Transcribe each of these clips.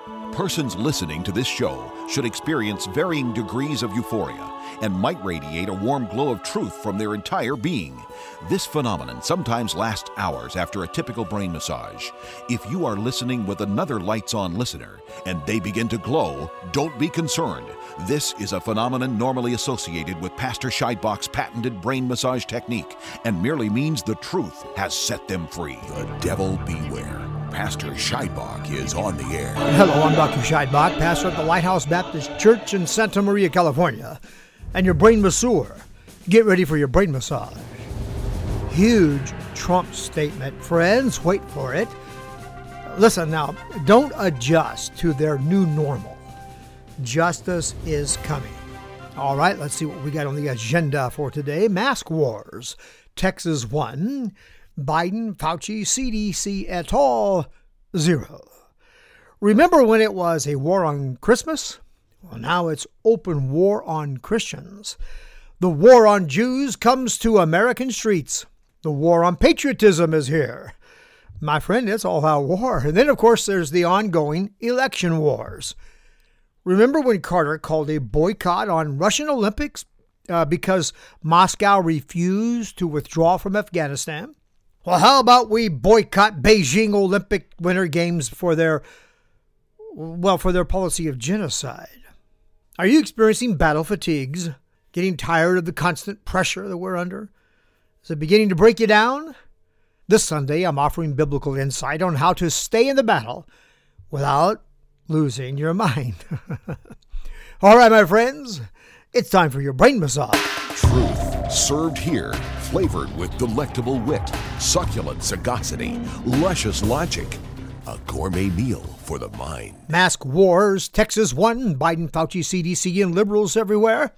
Persons listening to this show should experience varying degrees of euphoria and might radiate a warm glow of truth from their entire being. This phenomenon sometimes lasts hours after a typical brain massage. If you are listening with another lights-on listener and they begin to glow, don't be concerned. This is a phenomenon normally associated with Pastor Scheidbach's patented brain massage technique and merely means the truth has set them free. The devil beware. Pastor Scheidbach is on the air. Hello, I'm Dr. Scheidbach, pastor at the Lighthouse Baptist Church in Santa Maria, California, and your brain masseur. Get ready for your brain massage. Huge Trump statement. Friends, wait for it. Listen now, don't adjust to their new normal. Justice is coming. All right, let's see what we got on the agenda for today. Mask wars. Texas 1. Biden, Fauci, CDC et al. 0. Remember when it was a war on Christmas? Well, now it's open war on Christians. The war on Jews comes to American streets. The war on patriotism is here. My friend, it's all out war. And then, of course, there's the ongoing election wars. Remember when Carter called a boycott on Russian Olympics because Moscow refused to withdraw from Afghanistan? Well, how about we boycott Beijing Olympic Winter Games for their policy of genocide? Are you experiencing battle fatigues? Getting tired of the constant pressure that we're under? Is it beginning to break you down? This Sunday, I'm offering biblical insight on how to stay in the battle without losing your mind. All right, my friends, it's time for your brain massage. Truth served here, flavored with delectable wit, succulent sagacity, luscious logic. A gourmet meal for the mind. Mask wars, Texas 1, Biden, Fauci, CDC, and liberals everywhere,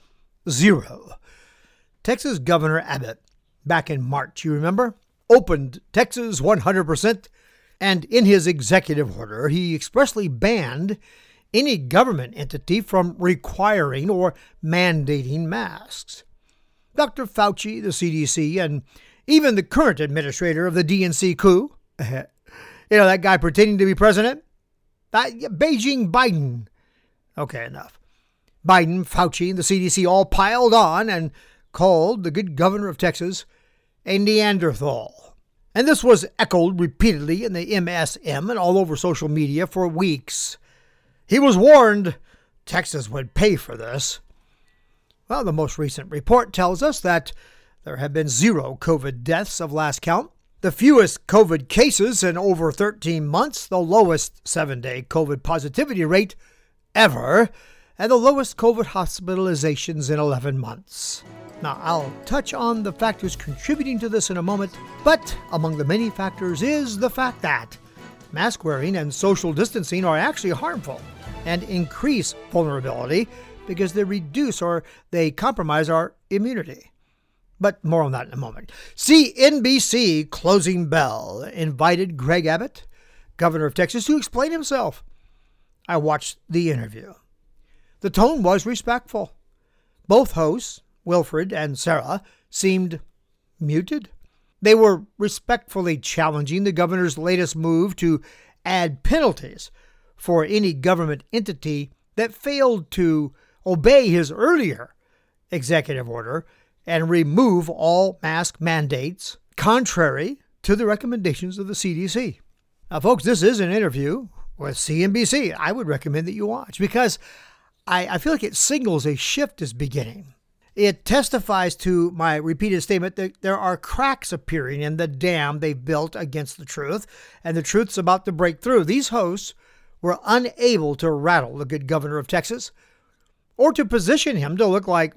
0. Texas Governor Abbott, back in March, you remember, opened Texas 100%, and in his executive order, he expressly banned any government entity from requiring or mandating masks. Dr. Fauci, the CDC, and even the current administrator of the DNC coup, that guy pretending to be president, Beijing Biden. Okay, enough. Biden, Fauci, and the CDC all piled on and called the good governor of Texas a Neanderthal. And this was echoed repeatedly in the MSM and all over social media for weeks. He was warned Texas would pay for this. Well, the most recent report tells us that there have been 0 COVID deaths of last count, the fewest COVID cases in over 13 months, the lowest 7-day COVID positivity rate ever, and the lowest COVID hospitalizations in 11 months. Now, I'll touch on the factors contributing to this in a moment, but among the many factors is the fact that mask wearing and social distancing are actually harmful and increase vulnerability because they reduce or they compromise our immunity. But more on that in a moment. CNBC closing bell invited Greg Abbott, governor of Texas, to explain himself. I watched the interview. The tone was respectful. Both hosts, Wilfred and Sarah, seemed muted. They were respectfully challenging the governor's latest move to add penalties for any government entity that failed to obey his earlier executive order and remove all mask mandates contrary to the recommendations of the CDC. Now, folks, this is an interview with CNBC. I would recommend that you watch because I feel like it signals a shift is beginning. It testifies to my repeated statement that there are cracks appearing in the dam they've built against the truth, and the truth's about to break through. These hosts were unable to rattle the good governor of Texas or to position him to look like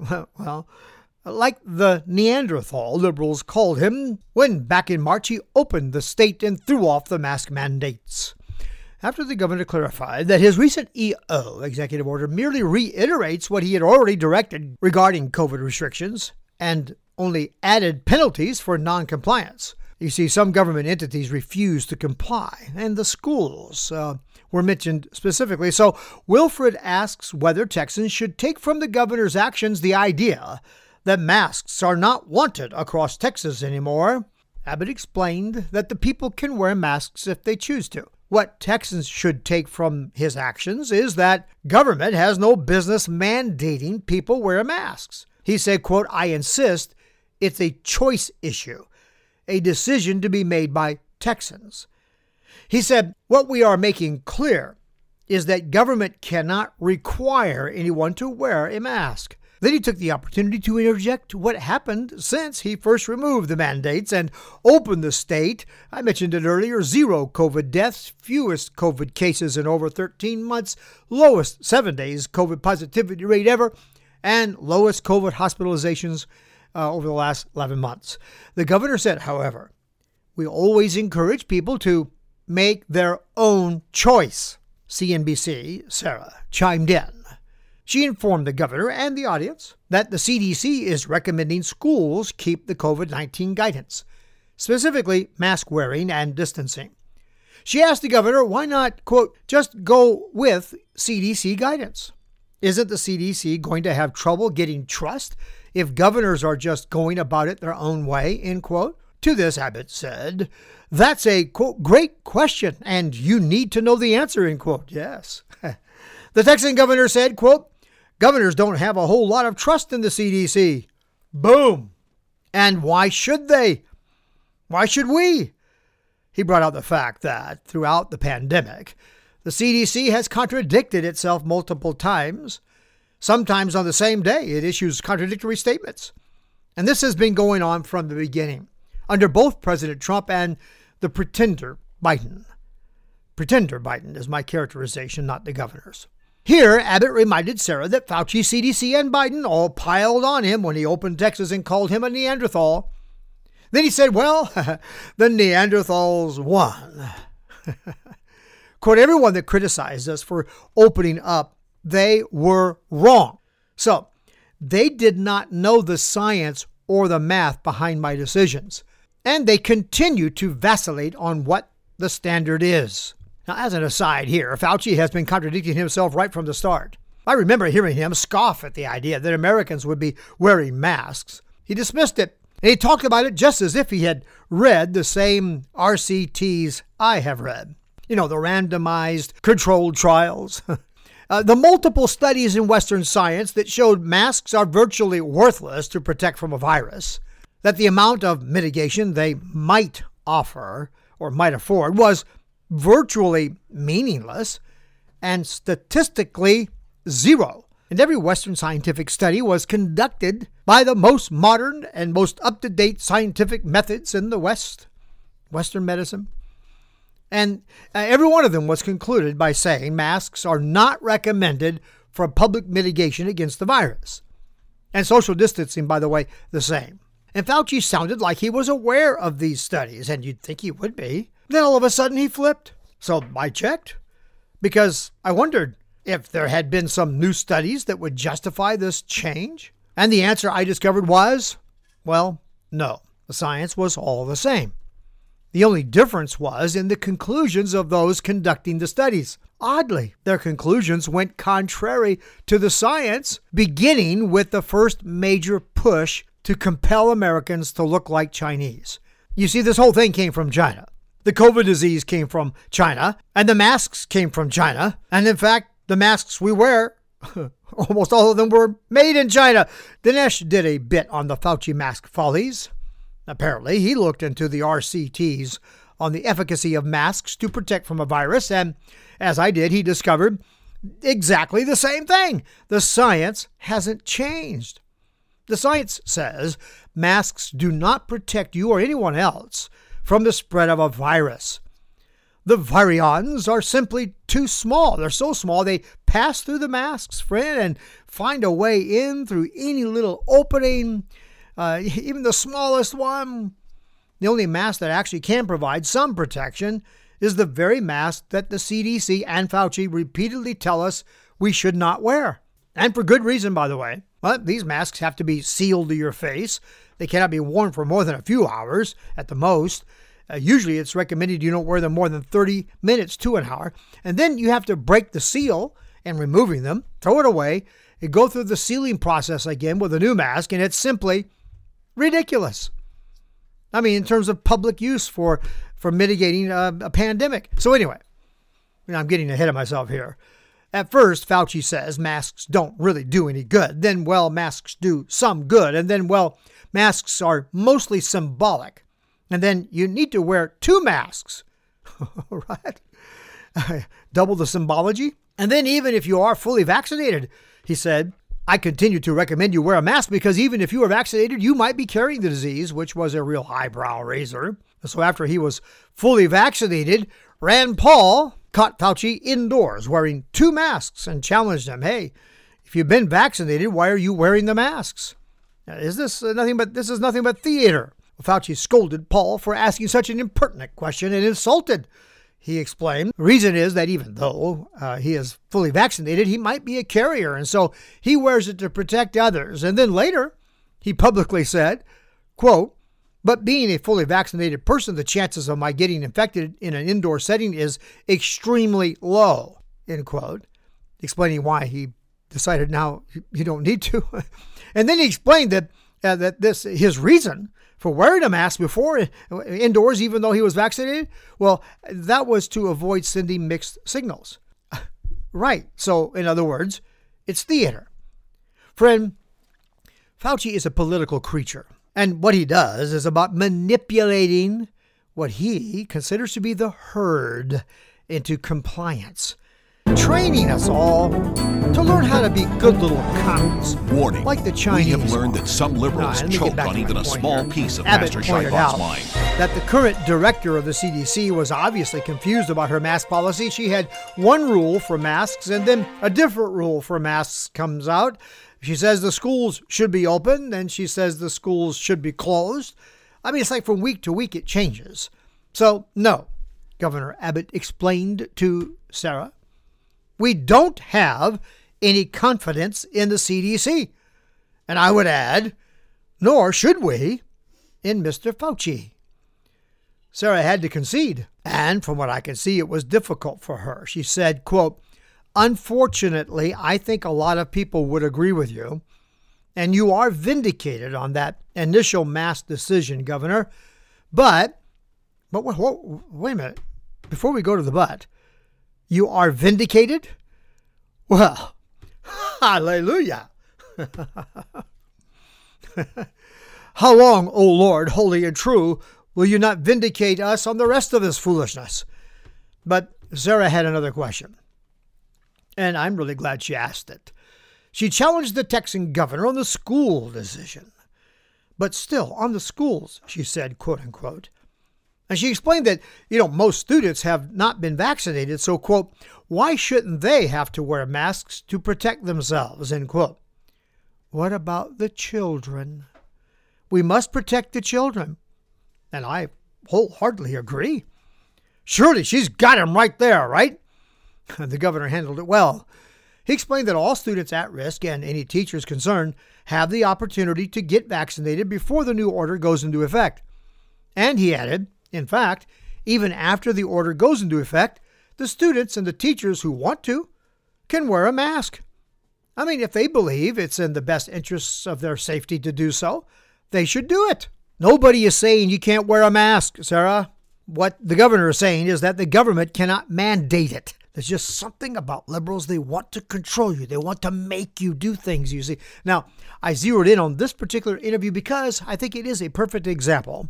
the Neanderthal liberals called him when back in March he opened the state and threw off the mask mandates. After the governor clarified that his recent EO executive order merely reiterates what he had already directed regarding COVID restrictions and only added penalties for non-compliance. You see, some government entities refused to comply, and the schools were mentioned specifically. So Wilfred asks whether Texans should take from the governor's actions the idea that masks are not wanted across Texas anymore. Abbott explained that the people can wear masks if they choose to. what Texans should take from his actions is that government has no business mandating people wear masks. He said, quote, "I insist it's a choice issue, a decision to be made by Texans." He said, "What we are making clear is that government cannot require anyone to wear a mask." Then he took the opportunity to interject what happened since he first removed the mandates and opened the state. I mentioned it earlier, 0 COVID deaths, fewest COVID cases in over 13 months, lowest 7 days COVID positivity rate ever, and lowest COVID hospitalizations over the last 11 months. The governor said, however, "We always encourage people to make their own choice." CNBC Sarah chimed in. She informed the governor and the audience that the CDC is recommending schools keep the COVID-19 guidance, specifically mask wearing and distancing. She asked the governor why not, quote, "just go with CDC guidance." Isn't the CDC going to have trouble getting trust if governors are just going about it their own way, end quote? To this, Abbott said, "That's a, quote, great question, and you need to know the answer," end quote. Yes. The Texan governor said, quote, "Governors don't have a whole lot of trust in the CDC." Boom. And why should they? Why should we? He brought out the fact that throughout the pandemic, the CDC has contradicted itself multiple times. Sometimes on the same day, it issues contradictory statements. And this has been going on from the beginning, under both President Trump and the pretender Biden. Pretender Biden is my characterization, not the governor's. Here, Abbott reminded Sarah that Fauci, CDC, and Biden all piled on him when he opened Texas and called him a Neanderthal. Then he said, well, the Neanderthals won. Quote, "Everyone that criticized us for opening up, they were wrong. So they did not know the science or the math behind my decisions. And they continue to vacillate on what the standard is." Now, as an aside here, Fauci has been contradicting himself right from the start. I remember hearing him scoff at the idea that Americans would be wearing masks. He dismissed it, and he talked about it just as if he had read the same RCTs I have read. You know, the randomized controlled trials. The multiple studies in Western science that showed masks are virtually worthless to protect from a virus, that the amount of mitigation they might offer or might afford was virtually meaningless and statistically zero. And every Western scientific study was conducted by the most modern and most up-to-date scientific methods in the West, Western medicine. And every one of them was concluded by saying masks are not recommended for public mitigation against the virus. And social distancing, by the way, the same. And Fauci sounded like he was aware of these studies, and you'd think he would be. Then all of a sudden he flipped. So I checked, because I wondered if there had been some new studies that would justify this change. And the answer I discovered was, well, no. The science was all the same. The only difference was in the conclusions of those conducting the studies. Oddly, their conclusions went contrary to the science, beginning with the first major push to compel Americans to look like Chinese. You see, this whole thing came from China. The COVID disease came from China, and the masks came from China. And in fact, the masks we wear, almost all of them were made in China. Dinesh did a bit on the Fauci mask follies. Apparently, he looked into the RCTs on the efficacy of masks to protect from a virus, and as I did, he discovered exactly the same thing. The science hasn't changed. The science says masks do not protect you or anyone else from the spread of a virus. The virions are simply too small. They're so small they pass through the masks, friend, and find a way in through any little opening, even the smallest one. The only mask that actually can provide some protection is the very mask that the CDC and Fauci repeatedly tell us we should not wear. And for good reason, by the way. Well, these masks have to be sealed to your face. They cannot be worn for more than a few hours at the most. Usually it's recommended you don't wear them more than 30 minutes to an hour. And then you have to break the seal and removing them, throw it away, and go through the sealing process again with a new mask. And it's simply ridiculous. I mean, in terms of public use for mitigating a pandemic. So anyway, I'm getting ahead of myself here. At first, Fauci says masks don't really do any good. Then, well, masks do some good. And then, well, masks are mostly symbolic. And then you need to wear 2 masks. Right? Double the symbology. And then even if you are fully vaccinated, he said, I continue to recommend you wear a mask because even if you are vaccinated, you might be carrying the disease, which was a real eyebrow raiser. So after he was fully vaccinated, Rand Paul caught Fauci indoors wearing 2 masks and challenged him, hey, if you've been vaccinated, why are you wearing the masks? This is nothing but theater. Fauci scolded Paul for asking such an impertinent question and insulted. He explained the reason is that even though he is fully vaccinated, he might be a carrier, and so he wears it to protect others. And then later, he publicly said, quote, but being a fully vaccinated person, the chances of my getting infected in an indoor setting is extremely low, end quote, explaining why he decided now you don't need to. And then he explained that his reason for wearing a mask before indoors, even though he was vaccinated, well, that was to avoid sending mixed signals. Right. So, in other words, it's theater. Friend, Fauci is a political creature. And what he does is about manipulating what he considers to be the herd into compliance, training us all to learn how to be good little cows. Warning, like the Chinese. We have learned that some liberals choke on even a small piece of Abbott Master pointed Scheibach's out mind. That the current director of the CDC was obviously confused about her mask policy. She had one rule for masks and then a different rule for masks comes out. She says the schools should be open, then she says the schools should be closed. I mean, it's like from week to week it changes. So, no, Governor Abbott explained to Sarah, we don't have any confidence in the CDC. And I would add, nor should we in Mr. Fauci. Sarah had to concede. And from what I can see, it was difficult for her. She said, quote, unfortunately, I think a lot of people would agree with you, and you are vindicated on that initial mask decision, Governor. But wait a minute. Before we go to the but, you are vindicated? Well, hallelujah. How long, O Lord, holy and true, will you not vindicate us on the rest of this foolishness? But Sarah had another question. And I'm really glad she asked it. She challenged the Texan governor on the school decision. But still, on the schools, she said, quote unquote. And she explained that, most students have not been vaccinated, so, quote, why shouldn't they have to wear masks to protect themselves, end quote. What about the children? We must protect the children. And I wholeheartedly agree. Surely she's got him right there, right? The governor handled it well. He explained that all students at risk and any teachers concerned have the opportunity to get vaccinated before the new order goes into effect. And he added, in fact, even after the order goes into effect, the students and the teachers who want to can wear a mask. I mean, if they believe it's in the best interests of their safety to do so, they should do it. Nobody is saying you can't wear a mask, Sarah. What the governor is saying is that the government cannot mandate it. There's just something about liberals. They want to control you. They want to make you do things, you see. Now, I zeroed in on this particular interview because I think it is a perfect example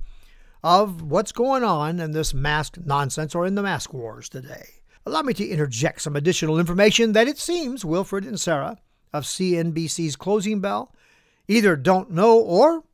of what's going on in this mask nonsense or in the mask wars today. Allow me to interject some additional information that it seems Wilfred and Sarah of CNBC's Closing Bell either don't know or,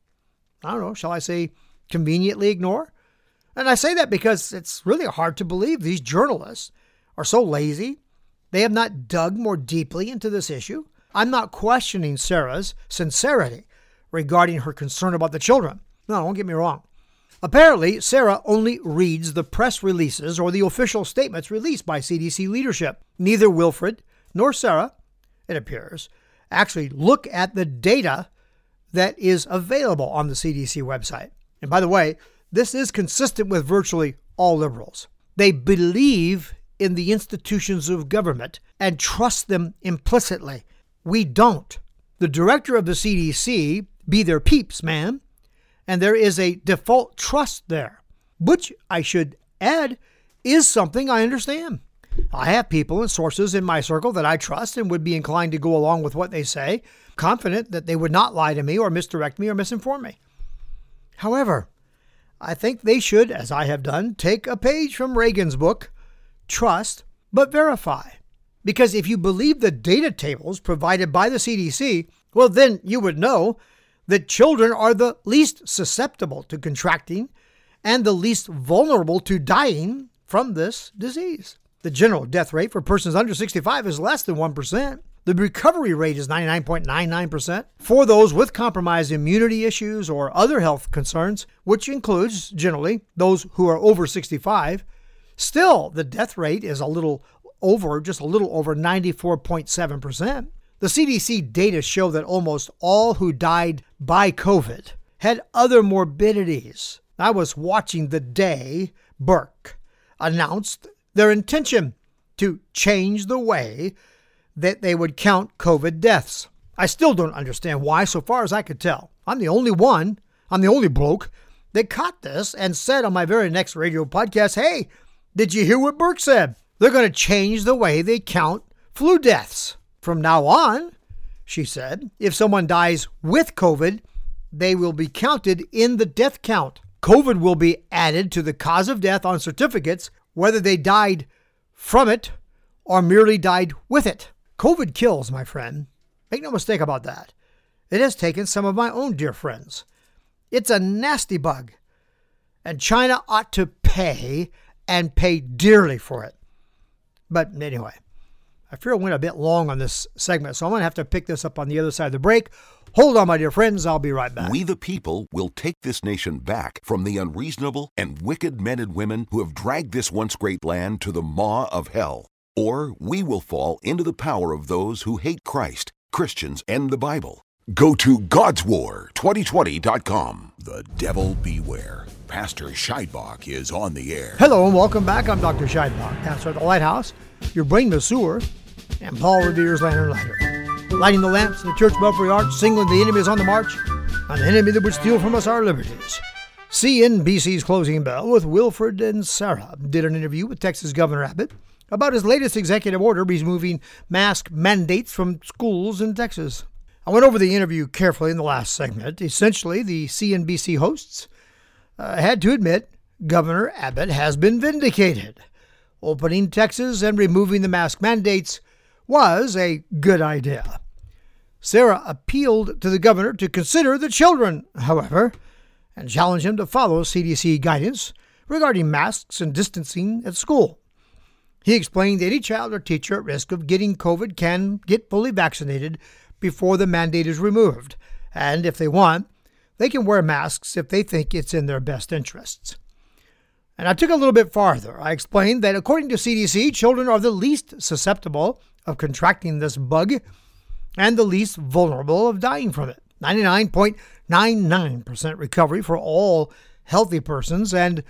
shall I say, conveniently ignore. And I say that because it's really hard to believe these journalists are so lazy. They have not dug more deeply into this issue. I'm not questioning Sarah's sincerity regarding her concern about the children. No, don't get me wrong. Apparently, Sarah only reads the press releases or the official statements released by CDC leadership. Neither Wilfred nor Sarah, it appears, actually look at the data that is available on the CDC website. And by the way, this is consistent with virtually all liberals. They believe in the institutions of government and trust them implicitly. We don't. The director of the CDC be their peeps, man. And there is a default trust there, which I should add is something I understand. I have people and sources in my circle that I trust and would be inclined to go along with what they say, confident that they would not lie to me or misdirect me or misinform me. However, I think they should, as I have done, take a page from Reagan's book, Trust but Verify. Because if you believe the data tables provided by the CDC, well, then you would know that children are the least susceptible to contracting and the least vulnerable to dying from this disease. The general death rate for persons under 65 is less than 1%. The recovery rate is 99.99%. For those with compromised immunity issues or other health concerns, which includes generally those who are over 65, still the death rate is just a little over 94.7%. The CDC data show that almost all who died by COVID had other morbidities. I was watching the day Burke announced their intention to change the way that they would count COVID deaths. I still don't understand why, so far as I could tell. I'm the only bloke that caught this and said on my very next radio podcast, hey, did you hear what Burke said? They're going to change the way they count flu deaths. From now on, she said, if someone dies with COVID, they will be counted in the death count. COVID will be added to the cause of death on certificates, whether they died from it or merely died with it. COVID kills, my friend. Make no mistake about that. It has taken some of my own dear friends. It's a nasty bug, and China ought to pay and pay dearly for it. But anyway, I fear I went a bit long on this segment, so I'm going to have to pick this up on the other side of the break. Hold on, my dear friends. I'll be right back. We the people will take this nation back from the unreasonable and wicked men and women who have dragged this once great land to the maw of hell. Or we will fall into the power of those who hate Christ, Christians, and the Bible. Go to God'sWar2020.com. The devil beware. Pastor Scheidbach is on the air. Hello and welcome back. I'm Dr. Scheidbach, pastor at the Lighthouse, your brain masseur, and Paul Revere's lantern lighter. Lighting the lamps in the church belfry arch, signaling the enemy is on the march, an enemy that would steal from us our liberties. CNBC's Closing Bell with Wilfred and Sarah did an interview with Texas Governor Abbott about his latest executive order removing mask mandates from schools in Texas. I went over the interview carefully in the last segment. Essentially, the CNBC hosts had to admit Governor Abbott has been vindicated. Opening Texas and removing the mask mandates was a good idea. Sarah appealed to the governor to consider the children, however, and challenged him to follow CDC guidance regarding masks and distancing at school. He explained that any child or teacher at risk of getting COVID can get fully vaccinated before the mandate is removed, and if they want, they can wear masks if they think it's in their best interests. And I took it a little bit farther. I explained that according to CDC, children are the least susceptible of contracting this bug and the least vulnerable of dying from it. 99.99% recovery for all healthy persons and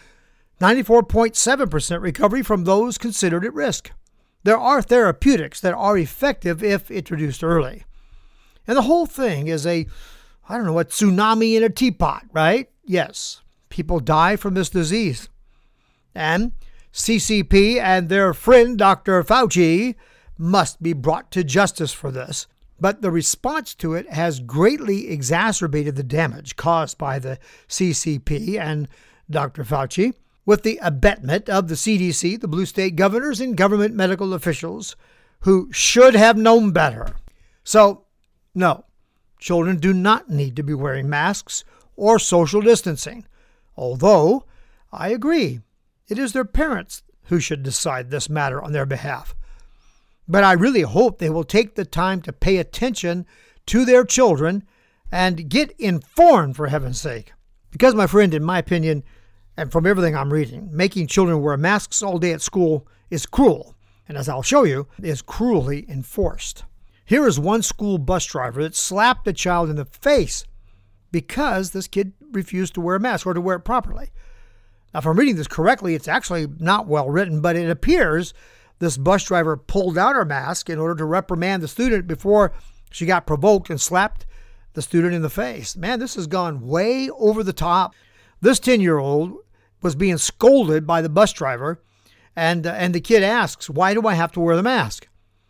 94.7% recovery from those considered at risk. There are therapeutics that are effective if introduced early. And the whole thing is a tsunami in a teapot, right? Yes, people die from this disease. And CCP and their friend Dr. Fauci must be brought to justice for this. But the response to it has greatly exacerbated the damage caused by the CCP and Dr. Fauci, with the abetment of the CDC, the blue state governors, and government medical officials who should have known better. So, no, children do not need to be wearing masks or social distancing, although I agree it is their parents who should decide this matter on their behalf. But I really hope they will take the time to pay attention to their children and get informed, for heaven's sake. Because, my friend, in my opinion, and from everything I'm reading, making children wear masks all day at school is cruel, and as I'll show you, is cruelly enforced. Here is one school bus driver that slapped a child in the face because this kid refused to wear a mask or to wear it properly. Now, if I'm reading this correctly, it's actually not well written, but it appears this bus driver pulled out her mask in order to reprimand the student before she got provoked and slapped the student in the face. Man, this has gone way over the top. This 10-year-old was being scolded by the bus driver, And the kid asks, why do I have to wear the mask?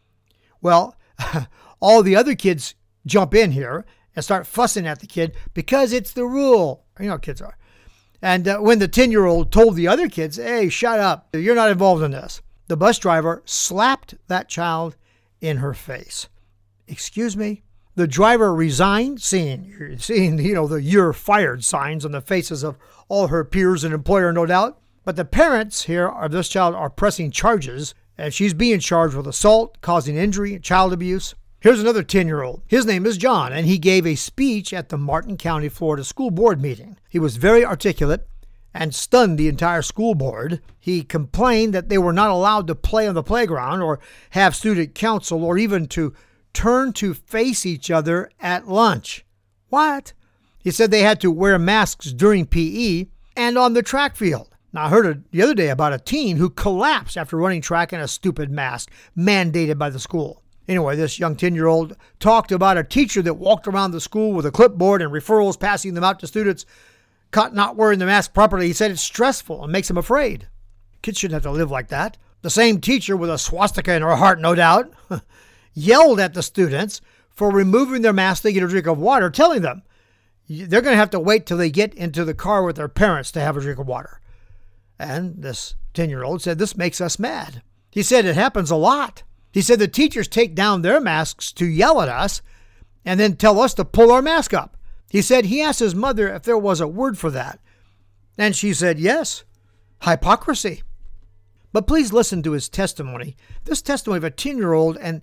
Well, all the other kids jump in here and start fussing at the kid because it's the rule. You know how kids are. And when the 10-year-old told the other kids, hey, shut up, you're not involved in this, the bus driver slapped that child in her face. Excuse me? The driver resigned, seeing the "you're fired" signs on the faces of all her peers and employer, no doubt. But the parents here of this child are pressing charges, and she's being charged with assault, causing injury, and child abuse. Here's another 10-year-old. His name is John, and he gave a speech at the Martin County, Florida school board meeting. He was very articulate and stunned the entire school board. He complained that they were not allowed to play on the playground or have student council or even to turn to face each other at lunch. What? He said they had to wear masks during PE and on the track field. Now, I heard the other day about a teen who collapsed after running track in a stupid mask mandated by the school. Anyway, this young 10-year-old talked about a teacher that walked around the school with a clipboard and referrals, passing them out to students caught not wearing the mask properly. He said it's stressful and makes him afraid. Kids shouldn't have to live like that. The same teacher, with a swastika in her heart, no doubt, yelled at the students for removing their masks to get a drink of water, telling them they're going to have to wait till they get into the car with their parents to have a drink of water. And this 10-year-old said, this makes us mad. He said it happens a lot. He said the teachers take down their masks to yell at us and then tell us to pull our mask up. He said he asked his mother if there was a word for that. And she said, yes, hypocrisy. But please listen to his testimony. This testimony of a 10-year-old and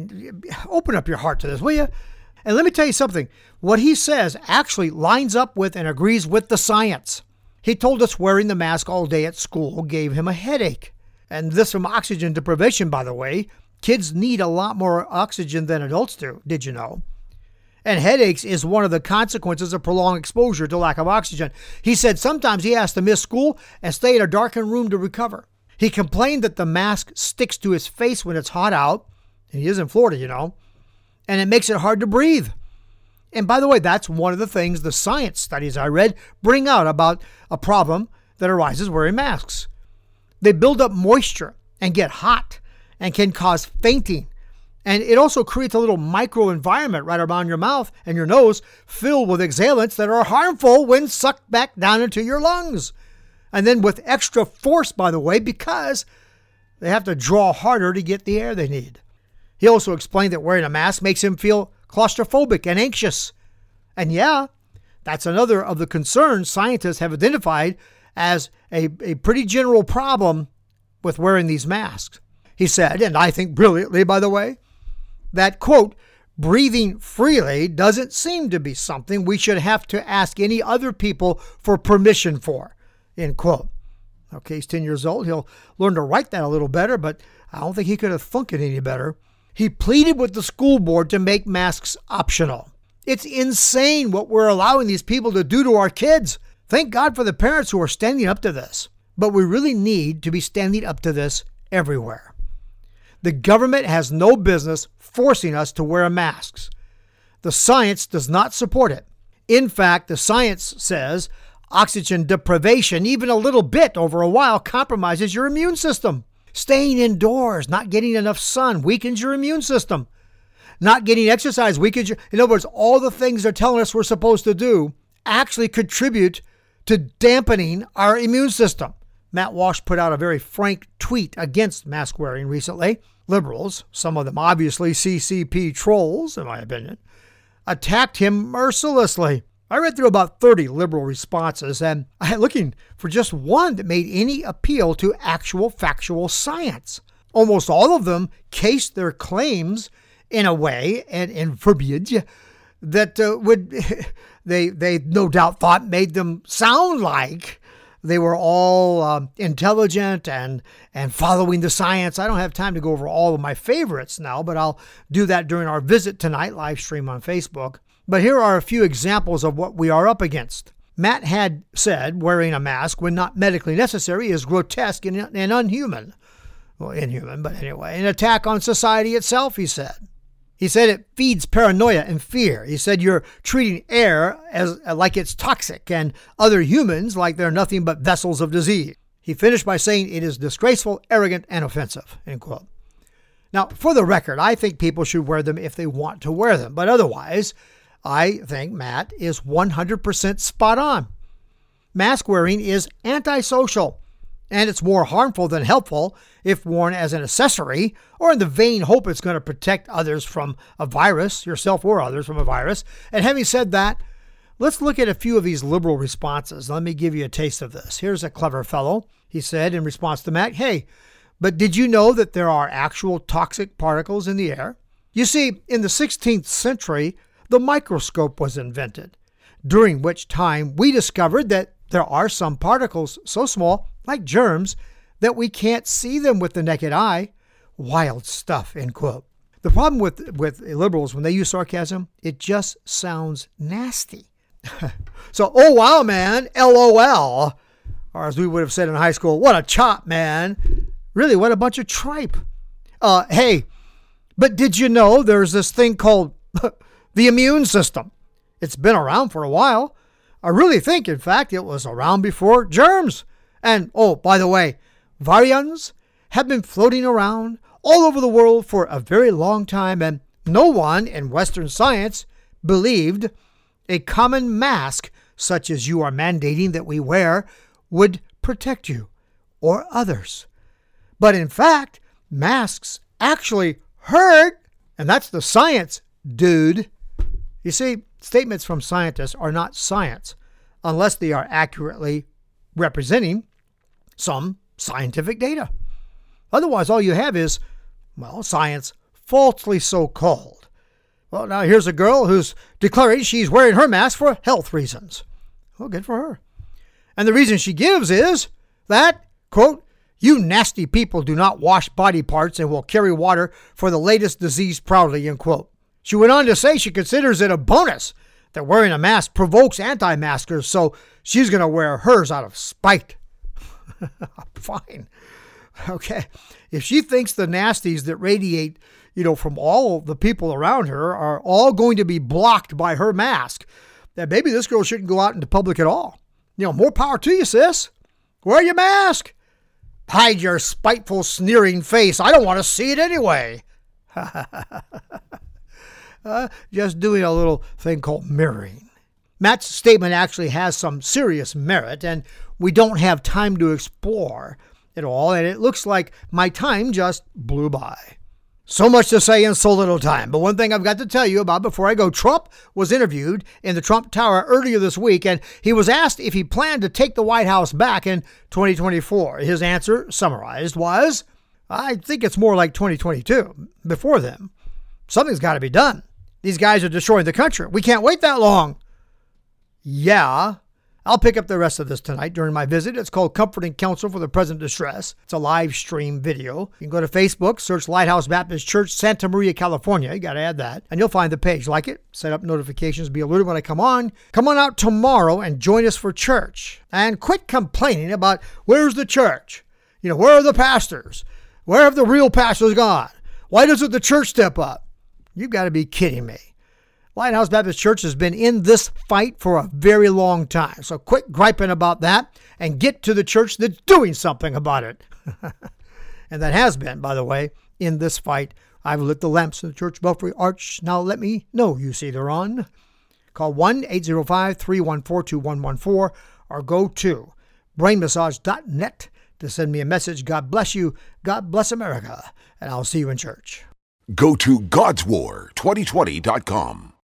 open up your heart to this, will you? And let me tell you something. What he says actually lines up with and agrees with the science. He told us wearing the mask all day at school gave him a headache. And this from oxygen deprivation, by the way. Kids need a lot more oxygen than adults do. Did you know? And headaches is one of the consequences of prolonged exposure to lack of oxygen. He said sometimes he has to miss school and stay in a darkened room to recover. He complained that the mask sticks to his face when it's hot out. And he is in Florida, you know. And it makes it hard to breathe. And by the way, that's one of the things the science studies I read bring out about a problem that arises wearing masks. They build up moisture and get hot and can cause fainting. And it also creates a little microenvironment right around your mouth and your nose filled with exhalants that are harmful when sucked back down into your lungs. And then with extra force, by the way, because they have to draw harder to get the air they need. He also explained that wearing a mask makes him feel claustrophobic and anxious. And yeah, that's another of the concerns scientists have identified as a pretty general problem with wearing these masks. He said, and I think brilliantly, by the way, that, quote, breathing freely doesn't seem to be something we should have to ask any other people for permission for, end quote. Okay, he's 10 years old. He'll learn to write that a little better, but I don't think he could have thunk it any better. He pleaded with the school board to make masks optional. It's insane what we're allowing these people to do to our kids. Thank God for the parents who are standing up to this. But we really need to be standing up to this everywhere. The government has no business forcing us to wear masks. The science does not support it. In fact, the science says oxygen deprivation, even a little bit over a while, compromises your immune system. Staying indoors, not getting enough sun, weakens your immune system. Not getting exercise weakens your... In other words, all the things they're telling us we're supposed to do actually contribute to dampening our immune system. Matt Walsh put out a very frank tweet against mask wearing recently. Liberals, some of them obviously CCP trolls, in my opinion, attacked him mercilessly. I read through about 30 liberal responses, and I was looking for just one that made any appeal to actual factual science. Almost all of them cased their claims in a way and in verbiage that they no doubt thought made them sound like they were all intelligent and following the science. I don't have time to go over all of my favorites now, but I'll do that during our Visit Tonight live stream on Facebook. But here are a few examples of what we are up against. Matt had said wearing a mask when not medically necessary is grotesque and unhuman. Well, inhuman, but anyway. An attack on society itself, he said. He said it feeds paranoia and fear. He said you're treating air as like it's toxic and other humans like they're nothing but vessels of disease. He finished by saying it is disgraceful, arrogant, and offensive, end quote. Now, for the record, I think people should wear them if they want to wear them. But otherwise, I think Matt is 100% spot on. Mask wearing is antisocial, and it's more harmful than helpful if worn as an accessory or in the vain hope it's going to protect others from a virus, yourself or others from a virus. And having said that, let's look at a few of these liberal responses. Let me give you a taste of this. Here's a clever fellow. He said in response to Matt, hey, but did you know that there are actual toxic particles in the air? You see, in the 16th century, the microscope was invented, during which time we discovered that there are some particles so small, like germs, that we can't see them with the naked eye. Wild stuff, end quote. The problem with liberals, when they use sarcasm, it just sounds nasty. So, oh wow, man, LOL. Or as we would have said in high school, what a chop, man. Really, what a bunch of tripe. Hey, but did you know there's this thing called the immune system? It's been around for a while. I really think, in fact, it was around before germs. And, oh, by the way, virions have been floating around all over the world for a very long time, and no one in Western science believed a common mask, such as you are mandating that we wear, would protect you or others. But in fact, masks actually hurt, and that's the science, dude. You see, statements from scientists are not science unless they are accurately representing some scientific data. Otherwise, all you have is, well, science falsely so called. Well, now here's a girl who's declaring she's wearing her mask for health reasons. Well, good for her. And the reason she gives is that, quote, you nasty people do not wash body parts and will carry water for the latest disease proudly, end quote. She went on to say she considers it a bonus that wearing a mask provokes anti-maskers, so she's going to wear hers out of spite. Fine. Okay. If she thinks the nasties that radiate, from all the people around her are all going to be blocked by her mask, then maybe this girl shouldn't go out into public at all. More power to you, sis. Wear your mask. Hide your spiteful, sneering face. I don't want to see it anyway. Just doing a little thing called mirroring. Matt's statement actually has some serious merit, and we don't have time to explore it all, and it looks like my time just blew by. So much to say in so little time. But one thing I've got to tell you about before I go, Trump was interviewed in the Trump Tower earlier this week, and he was asked if he planned to take the White House back in 2024. His answer, summarized, was, I think it's more like 2022, before then. Something's got to be done. These guys are destroying the country. We can't wait that long. Yeah, I'll pick up the rest of this tonight during my visit. It's called Comforting Counsel for the Present Distress. It's a live stream video. You can go to Facebook, search Lighthouse Baptist Church, Santa Maria, California. You got to add that. And you'll find the page. Like it, set up notifications, be alerted when I come on. Come on out tomorrow and join us for church. And quit complaining about where's the church? Where are the pastors? Where have the real pastors gone? Why doesn't the church step up? You've got to be kidding me. Lighthouse Baptist Church has been in this fight for a very long time. So quit griping about that and get to the church that's doing something about it. And that has been, by the way, in this fight. I've lit the lamps in the church belfry arch. Now let me know you see they're on. Call 1-805-314-2114 or go to brainmassage.net to send me a message. God bless you. God bless America. And I'll see you in church. Go to God'sWar2020.com.